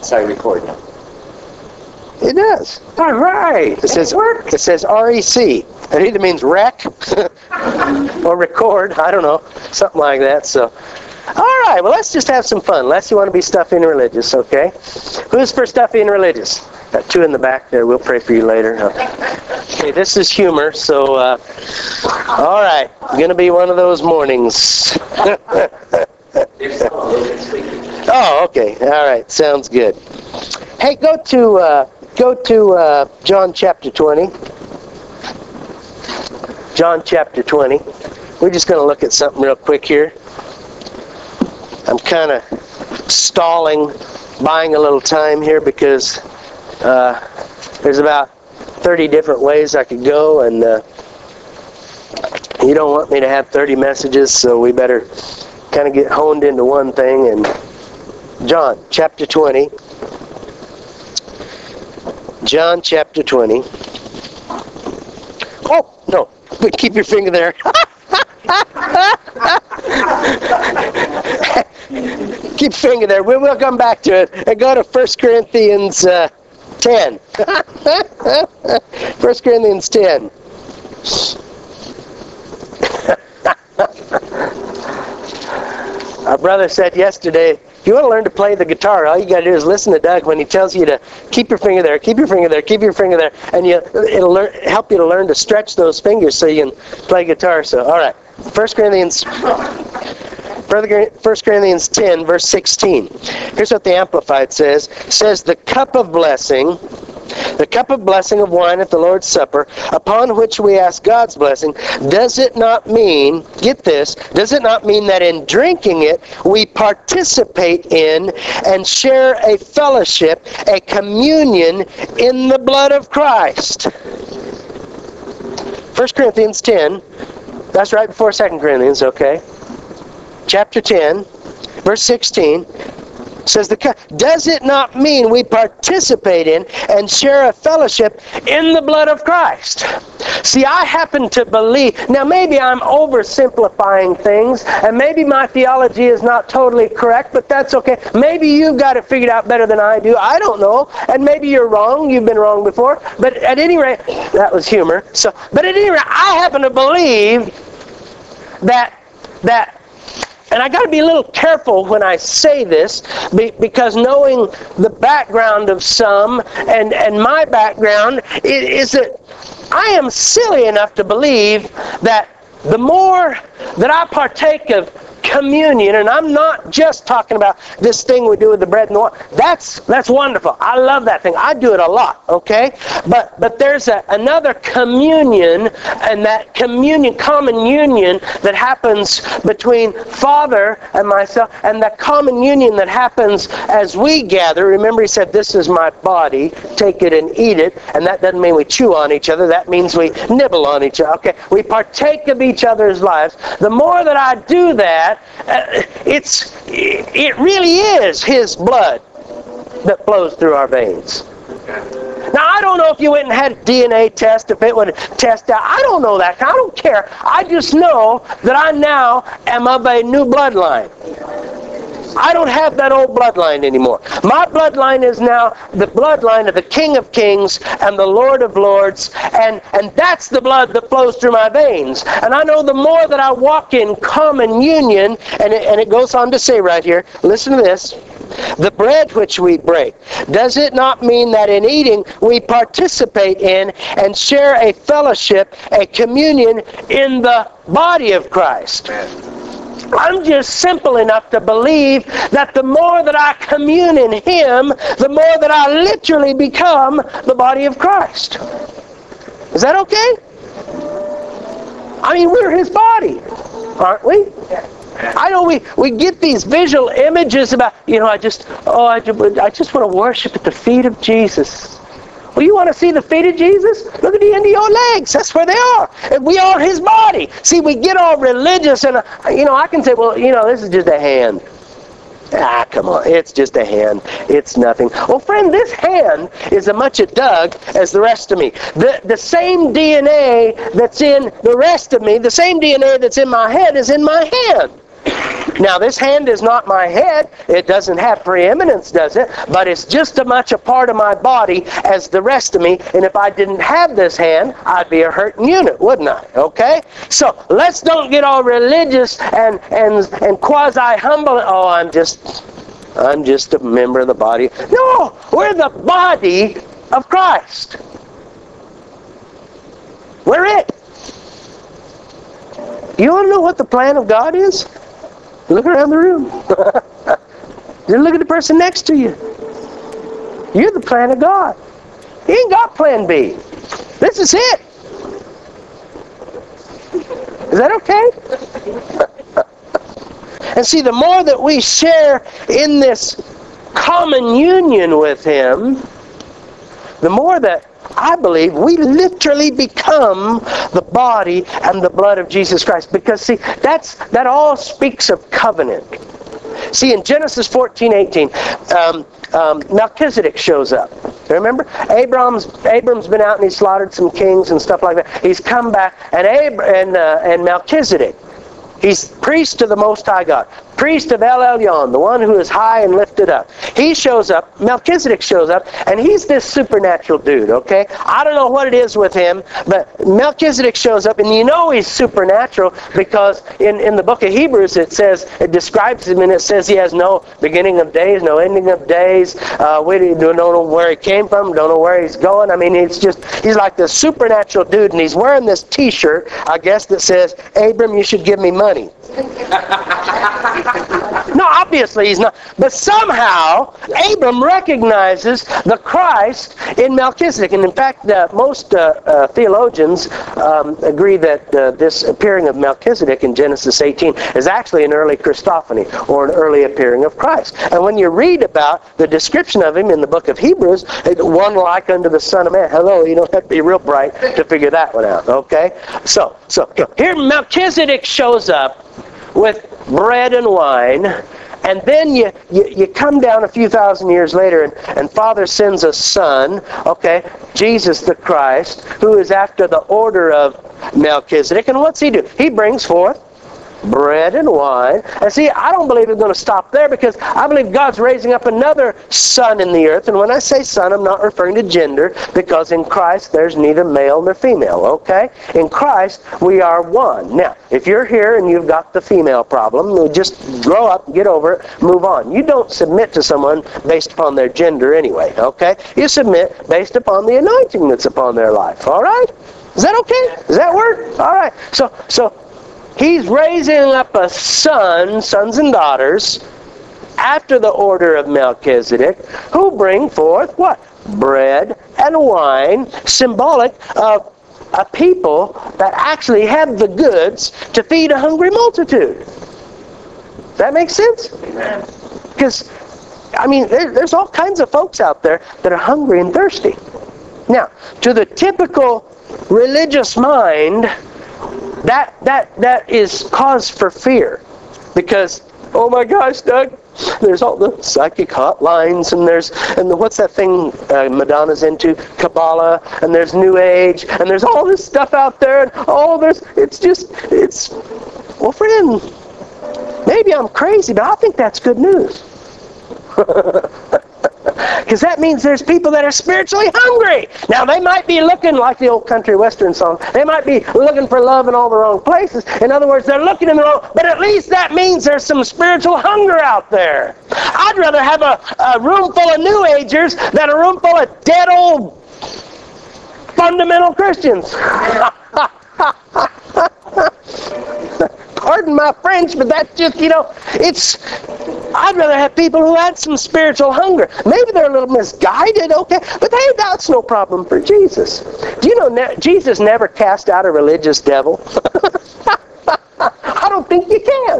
Sorry, record now. It does. All right. It says REC. It either means wreck or record. I don't know. Something like that. So, all right. Well, let's just have some fun. Unless you want to be stuffy and religious, okay? Who's for stuffy and religious? Got two in the back there. We'll pray for you later. Okay, this is humor. So, all right. Going to be one of those mornings. Oh, okay. All right. Sounds good. Hey, go to John chapter 20. John chapter 20. We're just going to look at something real quick here. I'm kind of stalling, buying a little time here because there's about 30 different ways I could go, and you don't want me to have 30 messages, so we better kind of get honed into one thing. And John chapter 20. John chapter 20. Oh, no. Keep your finger there. Keep your finger there. We'll come back to it. And go to 1 Corinthians 10. 1 Corinthians 10. Our brother said yesterday, if you want to learn to play the guitar, all you got to do is listen to Doug when he tells you to keep your finger there, keep your finger there, keep your finger there, and it'll help you to learn to stretch those fingers so you can play guitar. So, all right, 1 Corinthians 10, verse 16. Here's what the Amplified says. It says, the cup of blessing of wine at the Lord's Supper, upon which we ask God's blessing, does it not mean, get this, does it not mean that in drinking it, we participate in and share a fellowship, a communion in the blood of Christ? 1 Corinthians 10, that's right before 2 Corinthians, okay? Chapter 10, verse 16, says, does it not mean we participate in and share a fellowship in the blood of Christ? See, I happen to believe, now maybe I'm oversimplifying things, and maybe my theology is not totally correct, but that's okay. Maybe you've got it figured out better than I do. I don't know. And maybe you're wrong. You've been wrong before. But at any rate, that was humor. But at any rate, I happen to believe that and I got to be a little careful when I say this, because knowing the background of some and my background is that I am silly enough to believe that the more that I partake of communion, and I'm not just talking about this thing we do with the bread and the water. That's wonderful. I love that thing. I do it a lot, okay? But there's another communion, and that communion, common union that happens between Father and myself, and that common union that happens as we gather. Remember, he said, this is my body. Take it and eat it. And that doesn't mean we chew on each other. That means we nibble on each other. Okay? We partake of each other's lives. The more that I do that, it really is His blood that flows through our veins. Now, I don't know if you went and had a DNA test, if it would test out. I don't know that. I don't care. I just know that I now am of a new bloodline. I don't have that old bloodline anymore. My bloodline is now the bloodline of the King of Kings and the Lord of Lords, and that's the blood that flows through my veins. And I know the more that I walk in common union, and it goes on to say right here, listen to this, the bread which we break, does it not mean that in eating we participate in and share a fellowship, a communion in the body of Christ? I'm just simple enough to believe that the more that I commune in Him, the more that I literally become the body of Christ. Is that okay? I mean, we're His body, aren't we? I know we get these visual images about, I just want to worship at the feet of Jesus. Well, you want to see the feet of Jesus? Look at the end of your legs. That's where they are. And we are His body. See, we get all religious and, I can say, well, this is just a hand. Ah, come on. It's just a hand. It's nothing. Well, friend, this hand is as much a Doug as the rest of me. The same DNA that's in the rest of me, the same DNA that's in my head is in my hand. Now, this hand is not my head. It doesn't have preeminence, does it? But it's just as much a part of my body as the rest of me. And if I didn't have this hand, I'd be a hurting unit, wouldn't I? Okay? So, let's don't get all religious and quasi-humble. Oh, I'm just a member of the body. No! We're the body of Christ. We're it. You want to know what the plan of God is? Look around the room. Just look at the person next to you. You're the plan of God. He ain't got plan B. This is it. Is that okay? And see, the more that we share in this common union with Him, the more that I believe we literally become the body and the blood of Jesus Christ. Because see, that all speaks of covenant. See, in Genesis 14:18, Melchizedek shows up. Remember? Abram's been out and he's slaughtered some kings and stuff like that. He's come back, and Melchizedek, he's priest to the Most High God. Priest of El Elyon, the one who is high and lifted up. He shows up, Melchizedek shows up, and he's this supernatural dude, okay? I don't know what it is with him, but Melchizedek shows up, and you know he's supernatural because in the book of Hebrews it describes him, and it says he has no beginning of days, no ending of days. We don't know where he came from, don't know where he's going. I mean, he's like this supernatural dude, and he's wearing this t-shirt, I guess, that says, Abram, you should give me money. No, obviously he's not. But somehow, Abram recognizes the Christ in Melchizedek. And in fact, most theologians agree that this appearing of Melchizedek in Genesis 18 is actually an early Christophany, or an early appearing of Christ. And when you read about the description of him in the book of Hebrews, one like unto the Son of Man. Hello, you don't have to be real bright to figure that one out, okay? So here Melchizedek shows up with bread and wine, and then you come down a few thousand years later, and Father sends a Son, okay, Jesus the Christ, who is after the order of Melchizedek. And what's he do? He brings forth bread and wine. And see, I don't believe it's going to stop there, because I believe God's raising up another son in the earth. And when I say son, I'm not referring to gender, because in Christ there's neither male nor female, okay? In Christ we are one. Now, if you're here and you've got the female problem, just grow up, get over it, move on. You don't submit to someone based upon their gender anyway, okay? You submit based upon the anointing that's upon their life, all right? Is that okay? Does that work? All right. So He's raising up a sons and daughters, after the order of Melchizedek, who bring forth what? Bread and wine, symbolic of a people that actually have the goods to feed a hungry multitude. Does that make sense? Because, I mean, there's all kinds of folks out there that are hungry and thirsty. Now, to the typical religious mind, that is cause for fear, because, oh my gosh, Doug, there's all the psychic hotlines, and what's that thing Madonna's into, Kabbalah, and there's New Age, and there's all this stuff out there, and well, friend, maybe I'm crazy, but I think that's good news. Because that means there's people that are spiritually hungry. Now, they might be looking like the old country western song. They might be looking for love in all the wrong places. In other words, they're looking in the wrong... But at least that means there's some spiritual hunger out there. I'd rather have a room full of New Agers than a room full of dead old fundamental Christians. Pardon my French, but that's just, I'd rather have people who had some spiritual hunger. Maybe they're a little misguided, okay, but hey, that's no problem for Jesus. Do you know Jesus never cast out a religious devil? I don't think you can.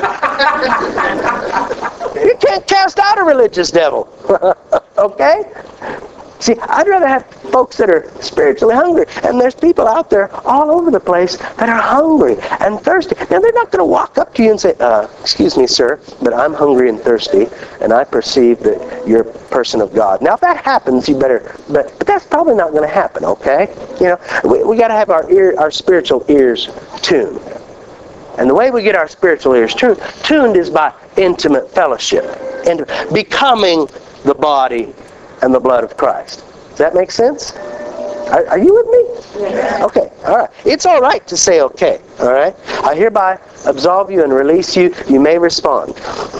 You can't cast out a religious devil, okay? See, I'd rather have folks that are spiritually hungry. And there's people out there all over the place that are hungry and thirsty. Now, they're not going to walk up to you and say, excuse me, sir, but I'm hungry and thirsty, and I perceive that you're a person of God. Now, if that happens, you better... But that's probably not going to happen, okay? We got to have our spiritual ears tuned. And the way we get our spiritual ears tuned is by intimate fellowship and becoming the body and the blood of Christ. Does that make sense? Are you with me? Yeah. Okay, all right. It's all right to say okay, all right? I hereby absolve you and release you. You may respond.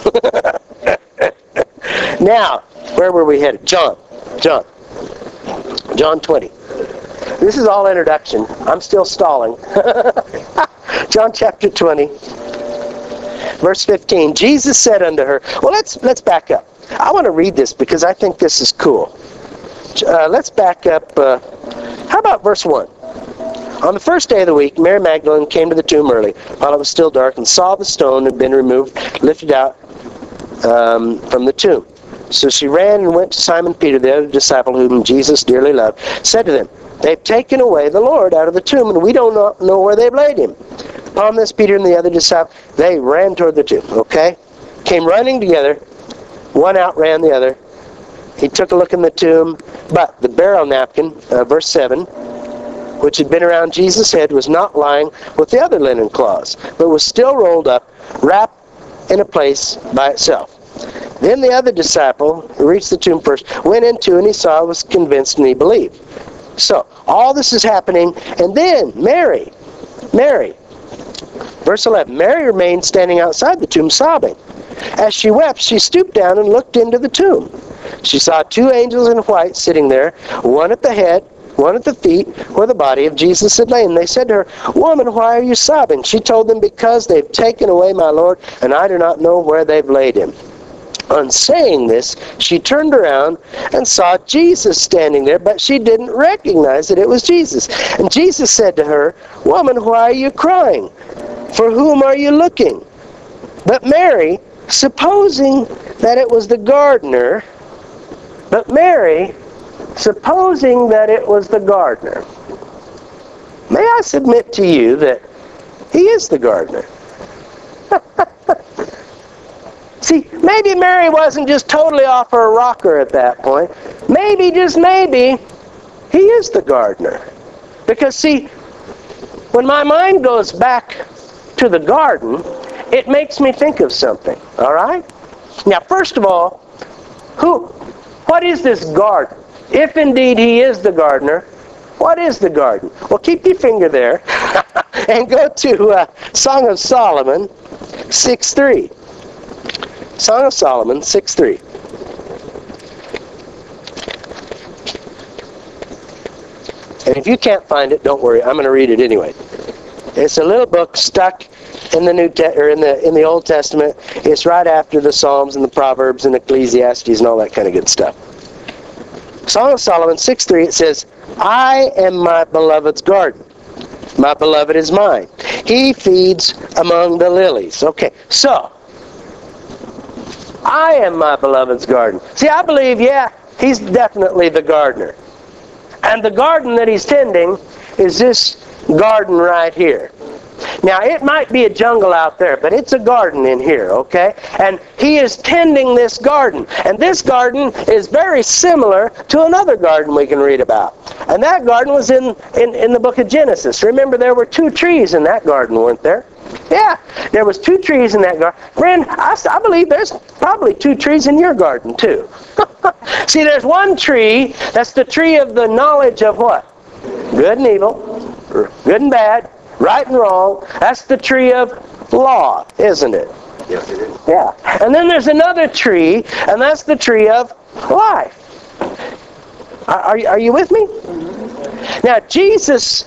Now, where were we headed? John 20. This is all introduction. I'm still stalling. John chapter 20, verse 15. Jesus said unto her, well, let's back up. I want to read this because I think this is cool. Let's back up. How about verse 1? On the first day of the week, Mary Magdalene came to the tomb early, while it was still dark, and saw the stone had been removed, lifted out from the tomb. So she ran and went to Simon Peter, the other disciple whom Jesus dearly loved, said to them, they've taken away the Lord out of the tomb, and we don't know where they've laid him. Upon this, Peter and the other disciple, they ran toward the tomb, okay? Came running together. One outran the other. He took a look in the tomb, but the burial napkin, verse 7, which had been around Jesus' head, was not lying with the other linen cloths, but was still rolled up, wrapped in a place by itself. Then the other disciple, who reached the tomb first, went into, and he saw, was convinced, and he believed. So, all this is happening, and then Mary, verse 11, Mary remained standing outside the tomb sobbing. As she wept, she stooped down and looked into the tomb. She saw two angels in white sitting there, one at the head, one at the feet, where the body of Jesus had lain. They said to her, woman, why are you sobbing? She told them, because they've taken away my Lord, and I do not know where they've laid him. On saying this, she turned around and saw Jesus standing there, but she didn't recognize that it was Jesus. And Jesus said to her, woman, why are you crying? For whom are you looking? But Mary, supposing that it was the gardener, may I submit to you that he is the gardener? See, maybe Mary wasn't just totally off her rocker at that point. Maybe, just maybe, he is the gardener. Because, see, when my mind goes back to the garden, it makes me think of something, all right? Now, first of all, what is this garden? If indeed he is the gardener, what is the garden? Well, keep your finger there and go to Song of Solomon 6:3. Song of Solomon 6:3. And if you can't find it, don't worry. I'm going to read it anyway. It's a little book stuck in the in the Old Testament. It's right after the Psalms and the Proverbs and Ecclesiastes and all that kind of good stuff. Song of Solomon 6:3. It says, I am my beloved's garden. My beloved is mine. He feeds among the lilies. Okay, so I am my beloved's garden. See, I believe, he's definitely the gardener. And the garden that he's tending is this garden right here. Now, it might be a jungle out there, but it's a garden in here, okay? And he is tending this garden. And this garden is very similar to another garden we can read about. And that garden was in the book of Genesis. Remember, there were 2 trees in that garden, weren't there? Yeah, there was 2 trees in that garden. Friend, I believe there's probably 2 trees in your garden, too. See, there's one tree, that's the tree of the knowledge of what? Good and evil, good and bad, right and wrong. That's the tree of law, isn't it? Yes, it is. Yeah. And then there's another tree, and that's the tree of life. Are you with me? Now, Jesus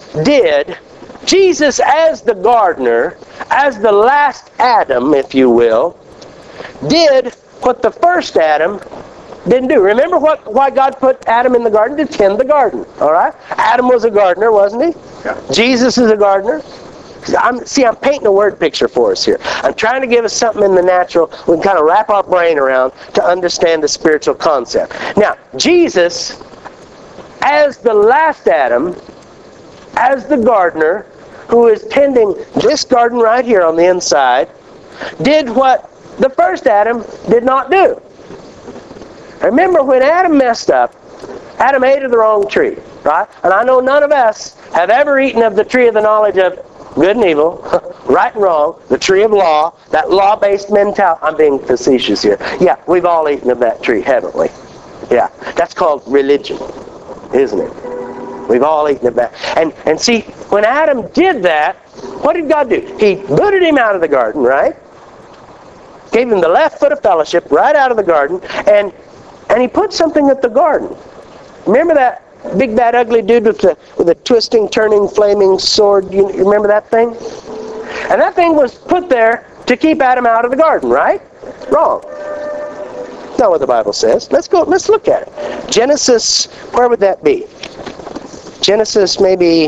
as the gardener, as the last Adam, if you will, did what the first Adam didn't do. Remember why God put Adam in the garden? To tend the garden. All right? Adam was a gardener, wasn't he? Yeah. Jesus is a gardener. I'm painting a word picture for us here. I'm trying to give us something in the natural we can kind of wrap our brain around to understand the spiritual concept. Now, Jesus, as the last Adam, as the gardener, who is tending this garden right here on the inside, did what the first Adam did not do. Remember, when Adam messed up, Adam ate of the wrong tree, right? And I know none of us have ever eaten of the tree of the knowledge of good and evil, right and wrong, the tree of law, that law-based mentality. I'm being facetious here. Yeah, we've all eaten of that tree, haven't we? Yeah, that's called religion, isn't it? We've all eaten of that. And see, when Adam did that, what did God do? He booted him out of the garden, right? Gave him the left foot of fellowship right out of the garden, and he put something at the garden. Remember that big, bad, ugly dude with the twisting, turning, flaming sword? You remember that thing? And that thing was put there to keep Adam out of the garden, right? Wrong. Not what the Bible says. Let's look at it. Genesis, where would that be? Genesis maybe,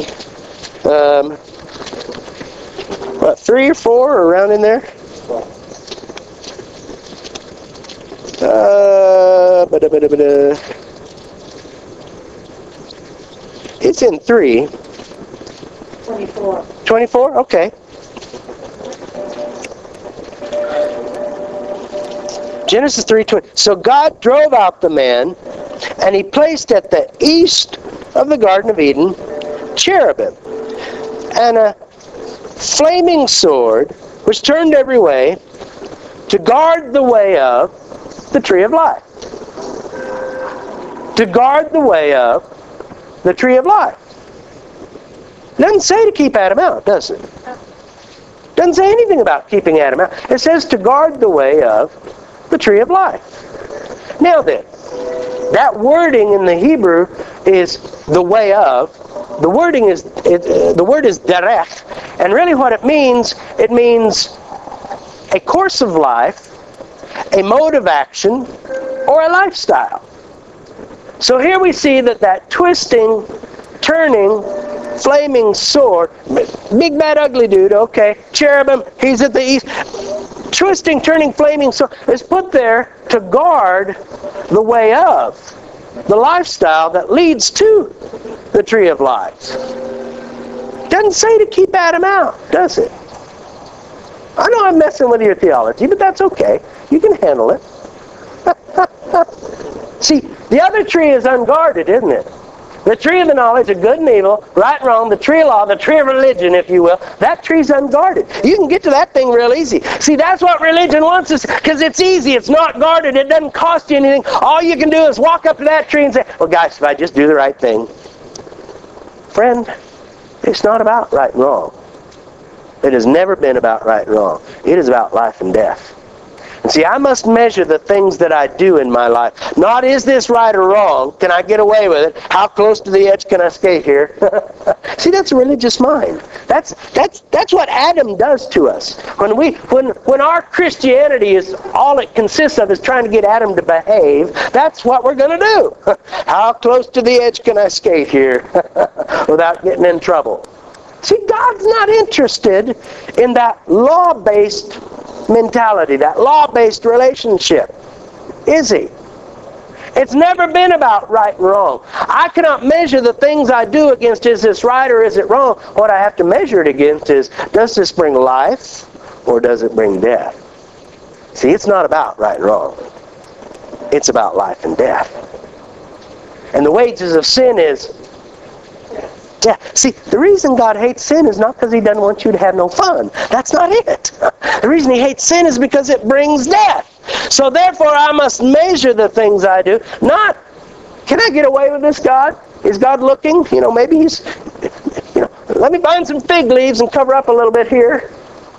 3 or 4 or around in there? It's in 3. 24. 24? Okay. Genesis 3:20. So God drove out the man, and he placed at the east of the Garden of Eden cherubim and a flaming sword which turned every way to guard the way of the tree of life. To guard the way of the tree of life. Doesn't say to keep Adam out, does it? Doesn't say anything about keeping Adam out. It says to guard the way of the tree of life. Now then, that wording in the Hebrew is the way of. The word is derech, and really what it means a course of life, a mode of action, or a lifestyle. So here we see that twisting, turning, flaming sword, big bad ugly dude, okay, cherubim, he's at the east, twisting, turning, flaming sword is put there to guard the way of, the lifestyle that leads to the tree of life. Doesn't say to keep Adam out, does it? I know I'm messing with your theology, but that's okay. You can handle it. See, the other tree is unguarded, isn't it? The tree of the knowledge of good and evil, right and wrong, the tree of law, the tree of religion, if you will, that tree's unguarded. You can get to that thing real easy. See, that's what religion wants us, because it's easy, it's not guarded, it doesn't cost you anything. All you can do is walk up to that tree and say, well, guys, if I just do the right thing. Friend, it's not about right and wrong. It has never been about right and wrong. It is about life and death. And see, I must measure the things that I do in my life. Not is this right or wrong? Can I get away with it? How close to the edge can I skate here? See, that's a religious mind. That's what Adam does to us. When our Christianity is all it consists of is trying to get Adam to behave, that's what we're going to do. How close to the edge can I skate here without getting in trouble? See, God's not interested in that law-based mentality, that law-based relationship, is He? It's never been about right and wrong. I cannot measure the things I do against, is this right or is it wrong? What I have to measure it against is, does this bring life or does it bring death? See, it's not about right and wrong. It's about life and death. And the wages of sin is death. See, the reason God hates sin is not because He doesn't want you to have no fun. That's not it. The reason He hates sin is because it brings death. So therefore, I must measure the things I do. Not, can I get away with this, God? Is God looking? Maybe He's, let me find some fig leaves and cover up a little bit here.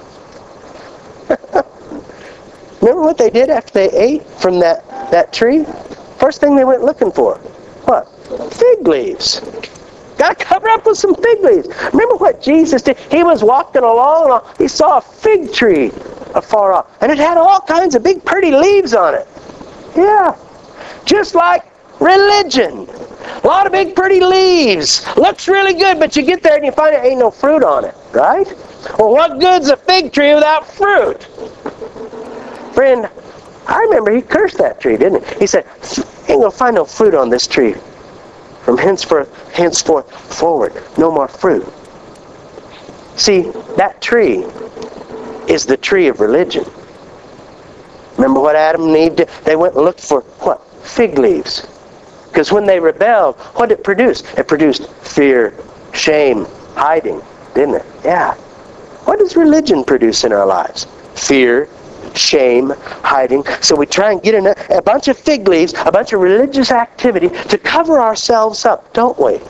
Remember what they did after they ate from that tree? First thing they went looking for. What? Fig leaves. Got to cover up with some fig leaves. Remember what Jesus did? He was walking along and he saw a fig tree afar off. And it had all kinds of big pretty leaves on it. Yeah. Just like religion. A lot of big pretty leaves. Looks really good, but you get there and you find there ain't no fruit on it. Right? Well, what good's a fig tree without fruit? Friend, I remember He cursed that tree, didn't He? He said, ain't going to find no fruit on this tree. From henceforth forward, no more fruit. See, that tree is the tree of religion. Remember what Adam and Eve did? They went and looked for, what? Fig leaves. Because when they rebelled, what did it produce? It produced fear, shame, hiding, didn't it? Yeah. What does religion produce in our lives? Fear, shame, hiding. So we try and get in a bunch of fig leaves, a bunch of religious activity to cover ourselves up, don't we?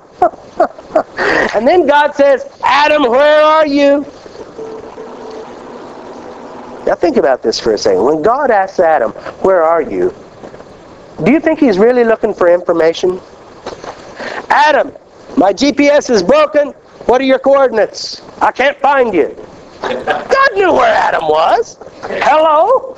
And then God says, Adam, where are you? Now think about this for a second. When God asks Adam, where are you? Do you think he's really looking for information? Adam, my GPS is broken. What are your coordinates? I can't find you. God knew where Adam was. Hello?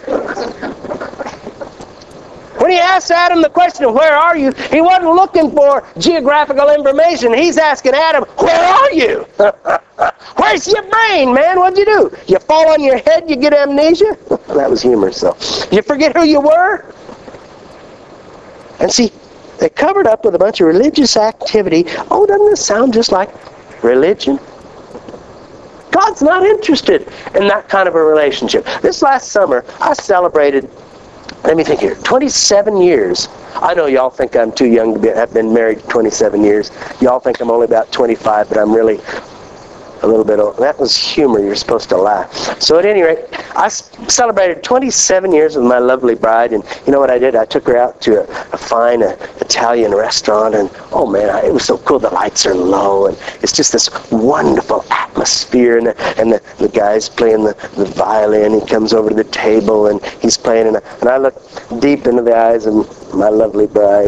When he asked Adam the question, where are you? He wasn't looking for geographical information. He's asking Adam, where are you? Where's your brain, man? What'd you do? You fall on your head, you get amnesia? That was humor, so. You forget who you were? And see, they covered up with a bunch of religious activity. Oh, doesn't this sound just like religion? God's not interested in that kind of a relationship. This last summer, I celebrated, let me think here, 27 years. I know y'all think I'm too young to have been married 27 years. Y'all think I'm only about 25, but I'm really a little bit old. That was humor. You're supposed to laugh. So at any rate, I celebrated 27 years with my lovely bride, and you know what I did? I took her out to a fine Italian restaurant, and oh man, it was so cool. The lights are low, and it's just this wonderful atmosphere, and the guy's playing the violin. He comes over to the table, and he's playing, and I look deep into the eyes of my lovely bride.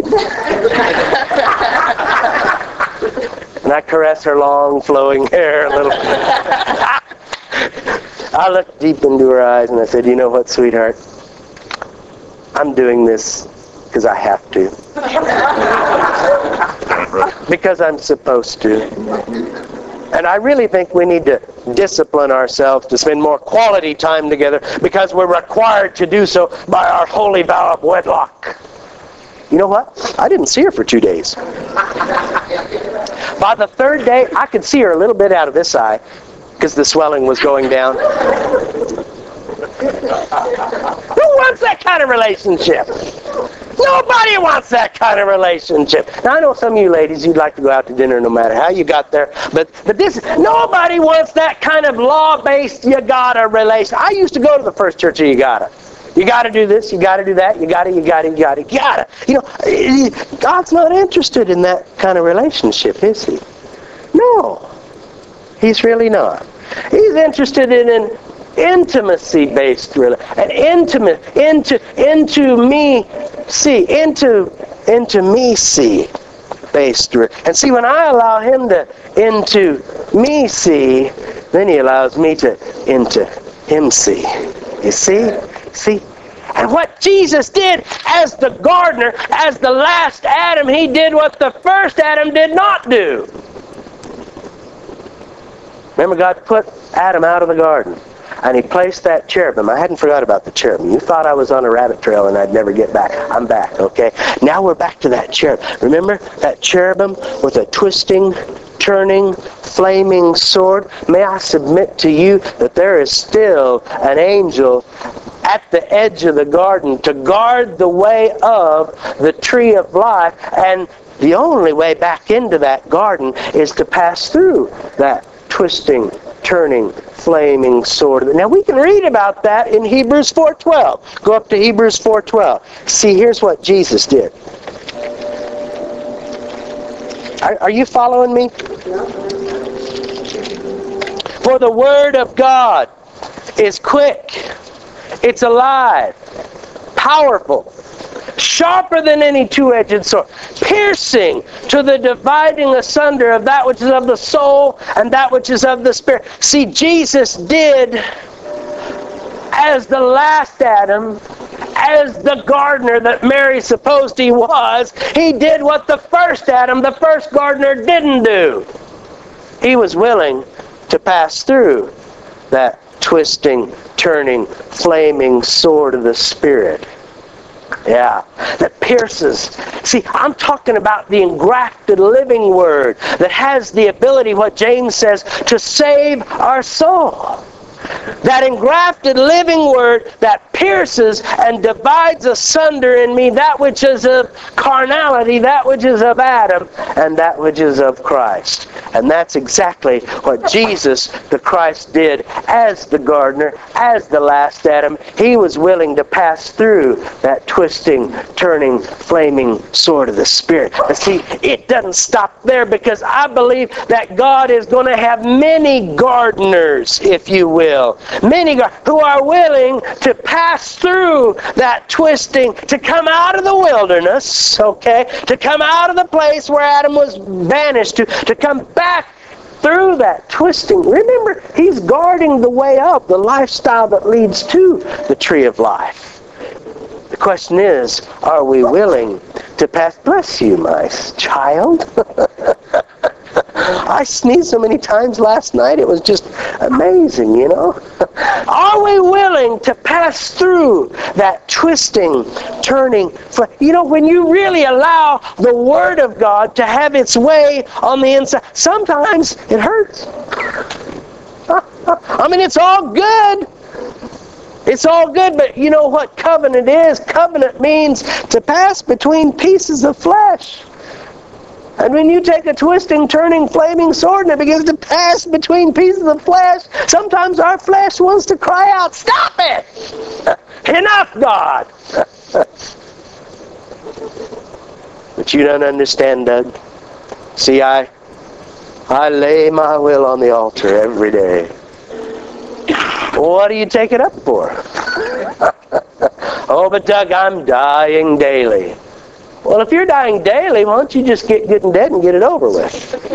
And I caress her long, flowing hair a little. I looked deep into her eyes and I said, you know what, sweetheart? I'm doing this because I have to. Because I'm supposed to. And I really think we need to discipline ourselves to spend more quality time together because we're required to do so by our holy vow of wedlock. You know what? I didn't see her for 2 days. By the third day, I could see her a little bit out of this eye because the swelling was going down. Who wants that kind of relationship? Nobody wants that kind of relationship. Now, I know some of you ladies, you'd like to go out to dinner no matter how you got there, but nobody wants that kind of law-based, you gotta relation. I used to go to the First Church of You Gotta. You got to do this, you got to do that, you got to. You know, God's not interested in that kind of relationship, is he? No, he's really not. He's interested in an intimacy-based relationship, an intimacy-based. And see, when I allow him to into me see, then he allows me to into him see. You see? See? And what Jesus did as the gardener, as the last Adam, he did what the first Adam did not do. Remember, God put Adam out of the garden, and he placed that cherubim. I hadn't forgot about the cherubim. You thought I was on a rabbit trail and I'd never get back. I'm back, okay? Now we're back to that cherub. Remember that cherubim with a twisting, turning, flaming sword? May I submit to you that there is still an angel at the edge of the garden to guard the way of the tree of life, and the only way back into that garden is to pass through that twisting, turning, flaming sword. Now we can read about that in Hebrews 4:12. Go up to Hebrews 4:12. See, here's what Jesus did. Are you following me? For the word of God is quick. It's alive, powerful, sharper than any two-edged sword, piercing to the dividing asunder of that which is of the soul and that which is of the spirit. See, Jesus did as the last Adam, as the gardener that Mary supposed he was. He did what the first Adam, the first gardener, didn't do. He was willing to pass through that twisting, turning, flaming sword of the Spirit. Yeah, that pierces. See, I'm talking about the engrafted living word that has the ability, what James says, to save our soul. That engrafted living word that pierces and divides asunder in me that which is of carnality, that which is of Adam, and that which is of Christ. And that's exactly what Jesus the Christ did as the gardener, as the last Adam. He was willing to pass through that twisting, turning, flaming sword of the Spirit. But see, it doesn't stop there, because I believe that God is going to have many gardeners, if you will, many who are willing to pass through that twisting, to come out of the wilderness, okay, to come out of the place where Adam was banished to come back through that twisting. Remember, he's guarding the way up, the lifestyle that leads to the tree of life. The question is, are we willing to pass? Bless you, my child. I sneezed so many times last night, it was just amazing, you know. Are we willing to pass through that twisting, turning? You know, when you really allow the Word of God to have its way on the inside, sometimes it hurts. I mean, it's all good. It's all good, but you know what covenant is? Covenant means to pass between pieces of flesh. And when you take a twisting, turning, flaming sword and it begins to pass between pieces of flesh, sometimes our flesh wants to cry out, "Stop it! Enough, God!" But you don't understand, Doug. See, I lay my will on the altar every day. What do you take it up for? Oh, but Doug, I'm dying daily. Well, if you're dying daily, why don't you just get good and dead and get it over with?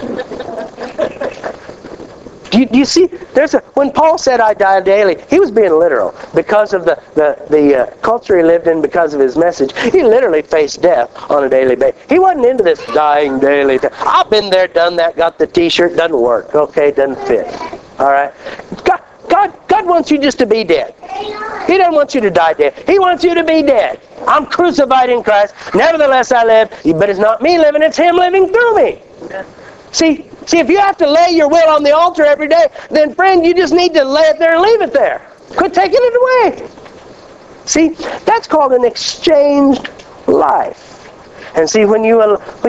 Do you see? When Paul said, "I die daily," he was being literal because of the culture he lived in, because of his message. He literally faced death on a daily basis. He wasn't into this dying daily. I've been there, done that, got the T-shirt, doesn't work. Okay, doesn't fit. All right. God wants you just to be dead. He doesn't want you to die dead. He wants you to be dead. I'm crucified in Christ. Nevertheless I live. But it's not me living, it's Him living through me. See, if you have to lay your will on the altar every day, then friend, you just need to lay it there and leave it there. Quit taking it away. See, that's called an exchanged life. And see, when you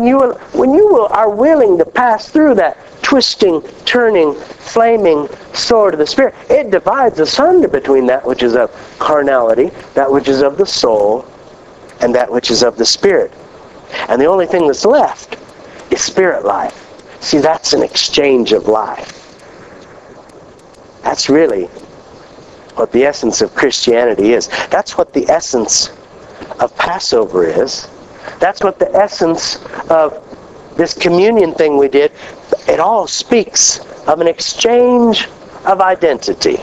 are willing to pass through that twisting, turning, flaming sword of the Spirit, it divides asunder between that which is of carnality, that which is of the soul, and that which is of the Spirit. And the only thing that's left is spirit life. See, that's an exchange of life. That's really what the essence of Christianity is. That's what the essence of Passover is. That's what the essence of this communion thing we did. It all speaks of an exchange of identity.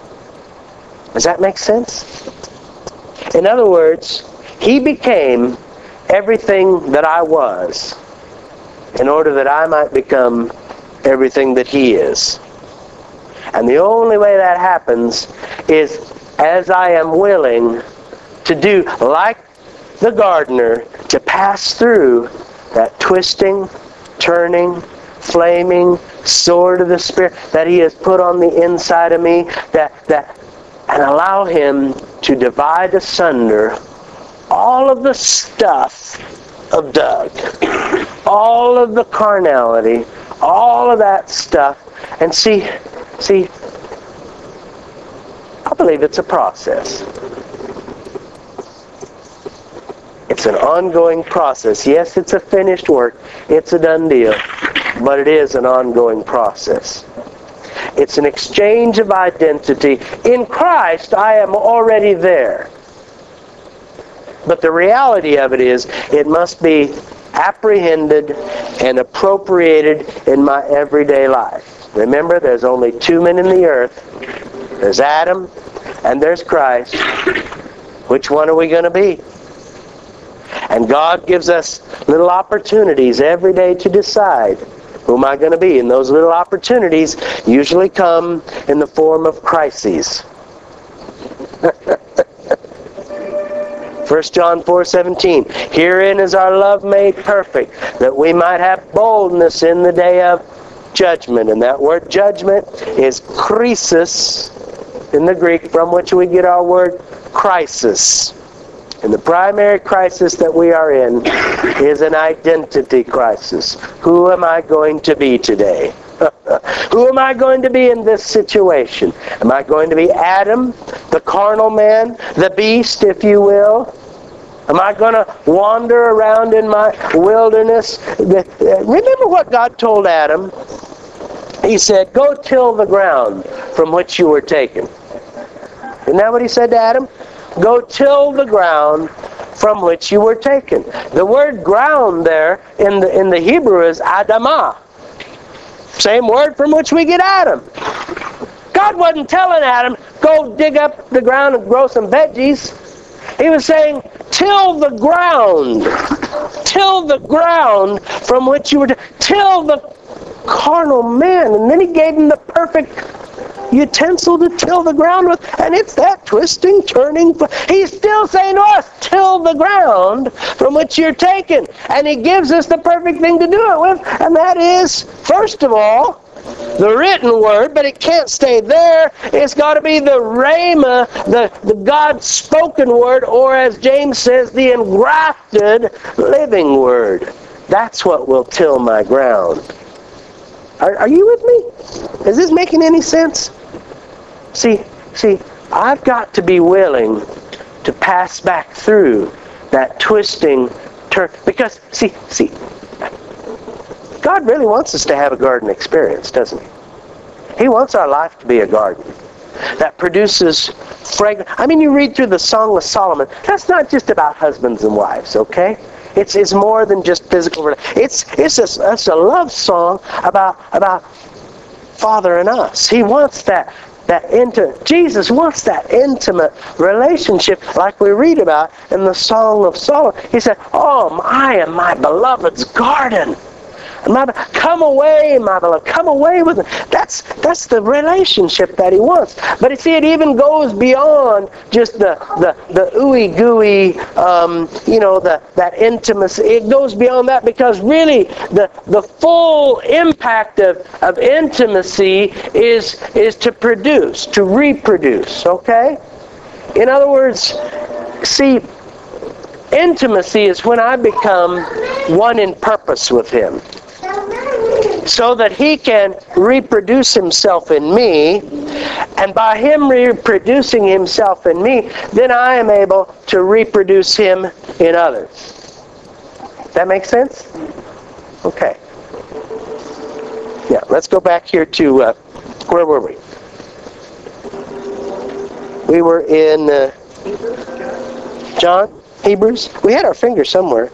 Does that make sense? In other words, He became everything that I was in order that I might become everything that He is. And the only way that happens is as I am willing to do like the gardener, to pass through that twisting, turning, flaming sword of the Spirit that He has put on the inside of me, and allow Him to divide asunder all of the stuff of Doug, all of the carnality, all of that stuff. And see, I believe it's a process. It's an ongoing process. Yes, it's a finished work. It's a done deal. But it is an ongoing process. It's an exchange of identity. In Christ, I am already there. But the reality of it is, it must be apprehended and appropriated in my everyday life. Remember, there's only two men in the earth. There's Adam and there's Christ. Which one are we going to be? And God gives us little opportunities every day to decide, who am I going to be? And those little opportunities usually come in the form of crises. 1 John 4:17, herein is our love made perfect, that we might have boldness in the day of judgment. And that word judgment is krisis in the Greek, from which we get our word crisis. And the primary crisis that we are in is an identity crisis. Who am I going to be today? Who am I going to be in this situation? Am I going to be Adam, the carnal man, the beast, if you will? Am I going to wander around in my wilderness? Remember what God told Adam? He said, go till the ground from which you were taken. Isn't that what he said to Adam? Go till the ground from which you were taken. The word ground there in the Hebrew is Adamah. Same word from which we get Adam. God wasn't telling Adam, go dig up the ground and grow some veggies. He was saying, till the ground. Till the ground from which you were taken. Till the carnal man. And then he gave him the perfect utensil to till the ground with, and it's that twisting, turning. He's still saying to us, till the ground from which you're taken. And he gives us the perfect thing to do it with, and that is, first of all, the written word, but it can't stay there. It's got to be the rhema, the God-spoken word, or as James says, the engrafted living word. That's what will till my ground. Are you with me? Is this making any sense? See, I've got to be willing to pass back through that twisting turn. Because, see, God really wants us to have a garden experience, doesn't He? He wants our life to be a garden that produces fragrance. I mean, you read through the Song of Solomon. That's not just about husbands and wives, okay? It's more than just physical. It's a love song about Father and us. He wants that intimate. Jesus wants that intimate relationship, like we read about in the Song of Solomon. He said, "Oh, I am my beloved's garden. Come away, my beloved. Come away with me." That's the relationship that He wants. But you see, it even goes beyond just the ooey gooey, that intimacy. It goes beyond that, because really the full impact of intimacy is to produce, to reproduce. Okay? In other words, see, intimacy is when I become one in purpose with Him, so that He can reproduce Himself in me, and by Him reproducing Himself in me, then I am able to reproduce Him in others. That makes sense? Okay. Yeah, let's go back here to, where were we? We were in John? Hebrews? We had our finger somewhere.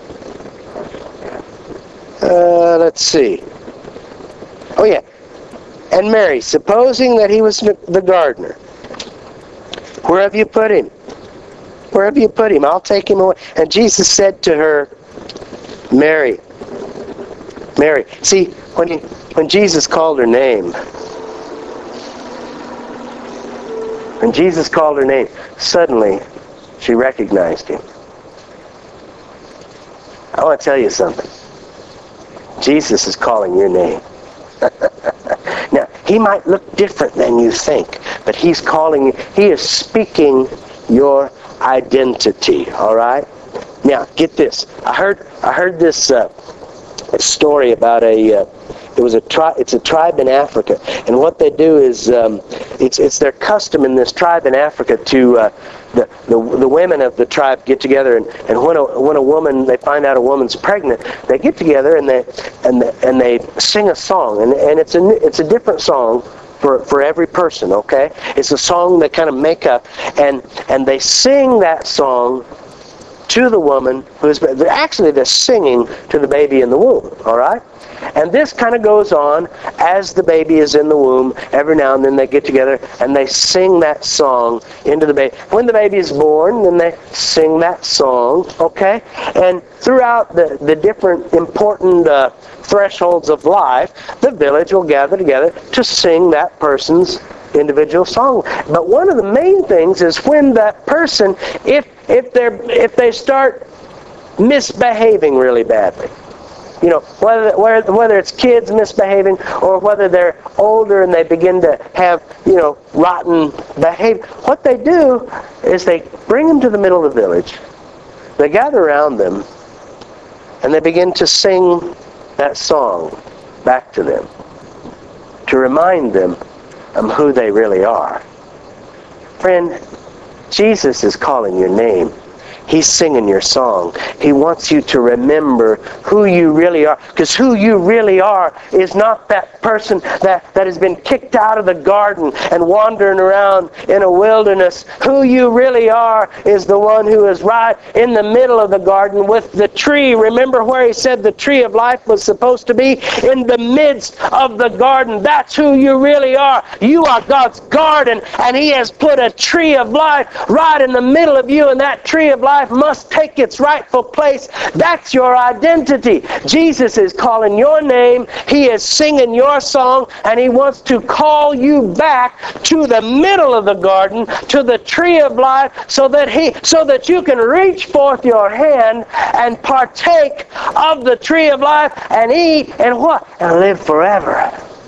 Let's see. Oh yeah. And Mary, supposing that he was the gardener, where have you put him? Where have you put him? I'll take him away. And Jesus said to her, Mary. Mary. See, when Jesus called her name, suddenly she recognized him. I want to tell you something. Jesus is calling your name. Now, He might look different than you think, but He's calling you. He is speaking your identity. All right. Now, get this. I heard this story about it's a tribe in Africa, and what they do is it's their custom in this tribe in Africa to the women of the tribe get together, and when a woman, they find out a woman's pregnant, they get together and they sing a song, and it's a different song for every person. Okay, it's a song they kind of make up, and they sing that song to the woman they're singing to the baby in the womb. All right. And this kind of goes on as the baby is in the womb. Every now and then they get together and they sing that song into the baby. When the baby is born, then they sing that song, okay? And throughout the different important thresholds of life, the village will gather together to sing that person's individual song. But one of the main things is when that person, if they start misbehaving really badly, whether it's kids misbehaving or whether they're older and they begin to have, rotten behavior, what they do is they bring them to the middle of the village. They gather around them and they begin to sing that song back to them to remind them of who they really are. Friend, Jesus is calling your name. He's singing your song. He wants you to remember who you really are. Because who you really are is not that person that has been kicked out of the garden and wandering around in a wilderness. Who you really are is the one who is right in the middle of the garden with the tree. Remember where he said the tree of life was supposed to be? In the midst of the garden. That's who you really are. You are God's garden, and He has put a tree of life right in the middle of you, and that tree of life must take its rightful place. That's your identity. Jesus is calling your name. He is singing your song, and He wants to call you back to the middle of the garden, to the tree of life, so that you can reach forth your hand and partake of the tree of life and eat and what? And live forever.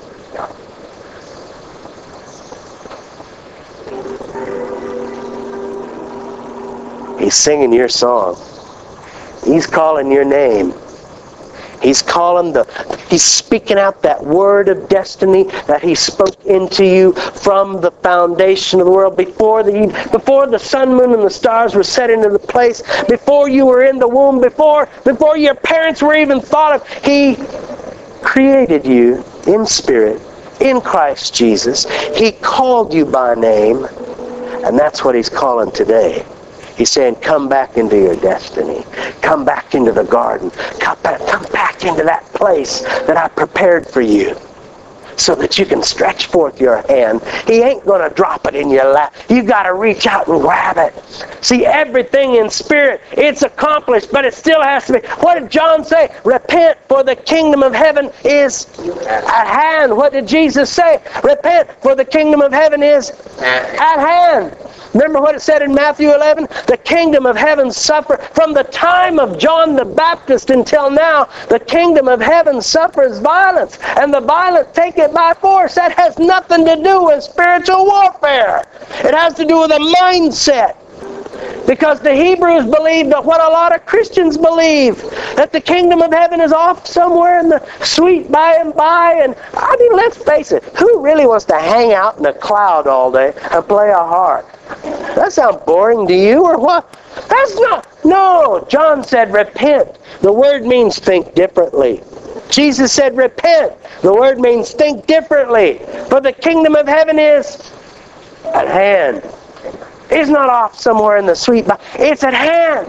He's singing your song. He's calling your name. He's speaking out that word of destiny that He spoke into you from the foundation of the world. Before the sun, moon, and the stars were set into the place, before you were in the womb, before your parents were even thought of, He created you in spirit, in Christ Jesus. He called you by name, and that's what He's calling today. He's saying, come back into your destiny. Come back into the garden. Come back into that place that I prepared for you so that you can stretch forth your hand. He ain't going to drop it in your lap. You've got to reach out and grab it. See, everything in spirit, it's accomplished, but it still has to be. What did John say? Repent, for the kingdom of heaven is at hand. What did Jesus say? Repent, for the kingdom of heaven is at hand. Remember what it said in Matthew 11? The kingdom of heaven suffer. From the time of John the Baptist until now, the kingdom of heaven suffers violence, and the violent take it by force. That has nothing to do with spiritual warfare. It has to do with a mindset. Because the Hebrews believed what a lot of Christians believe, that the kingdom of heaven is off somewhere in the sweet by and by. And I mean, let's face it, who really wants to hang out in a cloud all day and play a harp? That sounds boring to you, or what? That's not. No, John said repent. The word means think differently. Jesus said repent. The word means think differently. For the kingdom of heaven is at hand. It's not off somewhere in the sweet by. It's at hand.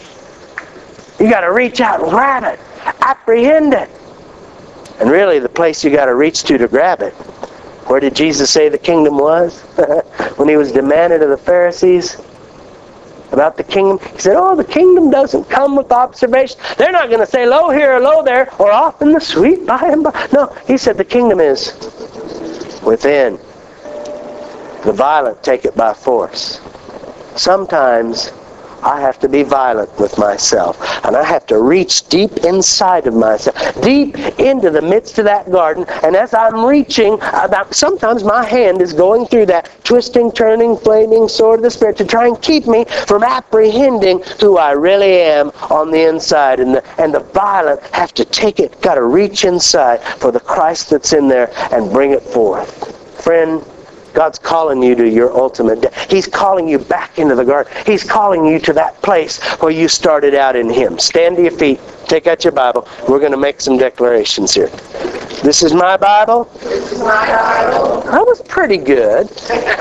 You got to reach out and grab it. Apprehend it. And really the place you got to reach to grab it. Where did Jesus say the kingdom was? When He was demanded of the Pharisees about the kingdom, He said, the kingdom doesn't come with observation. They're not going to say, lo here or lo there, or off in the sweet by and by. No, He said the kingdom is within. The violent take it by force. Sometimes I have to be violent with myself, and I have to reach deep inside of myself, deep into the midst of that garden, and as I'm reaching, sometimes my hand is going through that twisting, turning, flaming sword of the Spirit to try and keep me from apprehending who I really am on the inside, and the violent have to take it, got to reach inside for the Christ that's in there and bring it forth. Friend, God's calling you to your ultimate death. He's calling you back into the garden. He's calling you to that place where you started out in Him. Stand to your feet. Take out your Bible. We're going to make some declarations here. This is my Bible. This is my Bible. That was pretty good.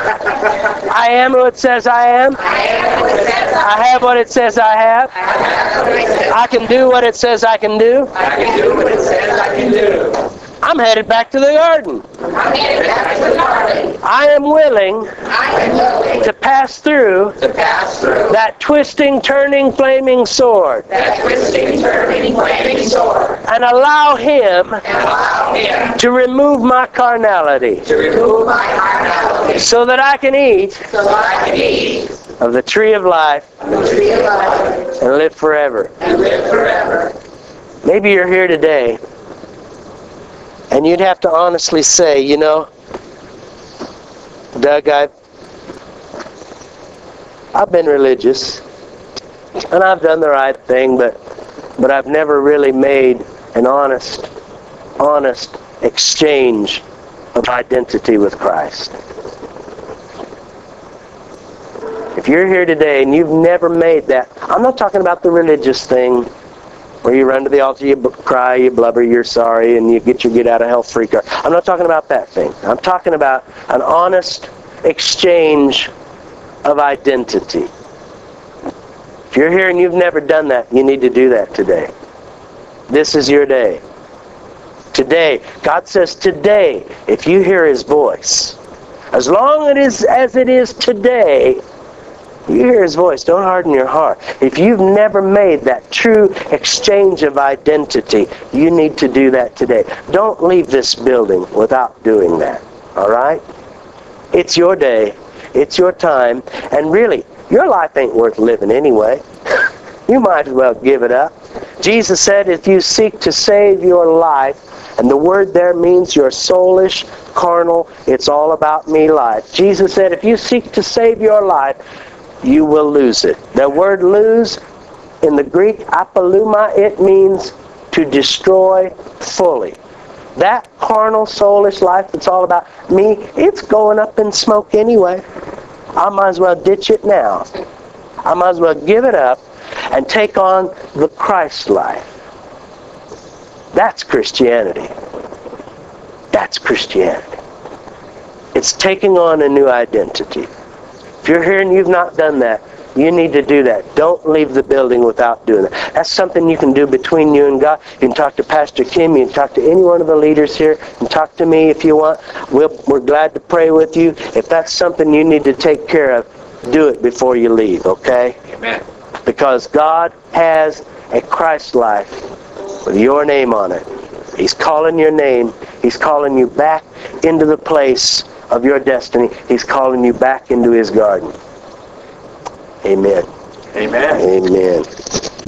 I am who it says I am. I have what it says I have. I can do what it says I can do. I can do what it says I can do. I'm headed back to the garden. I am willing to pass through that twisting, turning, flaming sword. And allow Him to remove my carnality. So that I can eat of the tree of life and live forever. Maybe you're here today, and you'd have to honestly say, you know, Doug, I've been religious, and I've done the right thing, but I've never really made an honest exchange of identity with Christ. If you're here today and you've never made that, I'm not talking about the religious thing where you run to the altar, you cry, you blubber, you're sorry, and you get your get-out-of-hell-free card. I'm not talking about that thing. I'm talking about an honest exchange of identity. If you're here and you've never done that, you need to do that today. This is your day. Today, God says today, if you hear His voice, as long as it is today, you hear His voice, don't harden your heart. If you've never made that true exchange of identity, you need to do that today. Don't leave this building without doing that. All right? It's your day. It's your time. And really, your life ain't worth living anyway. You might as well give it up. Jesus said, if you seek to save your life, and the word there means your soulish, carnal, it's all about me life. Jesus said, if you seek to save your life, you will lose it. The word lose, in the Greek, apoluma, it means to destroy fully. That carnal, soulish life that's all about me, it's going up in smoke anyway. I might as well ditch it now. I might as well give it up and take on the Christ life. That's Christianity. That's Christianity. It's taking on a new identity. If you're here and you've not done that, you need to do that. Don't leave the building without doing that. That's something you can do between you and God. You can talk to Pastor Kim. You can talk to any one of the leaders here. You can talk to me if you want. We're glad to pray with you. If that's something you need to take care of, do it before you leave, okay? Amen. Because God has a Christ life with your name on it. He's calling your name. He's calling you back into the place of your destiny. He's calling you back into His garden. Amen. Amen. Amen.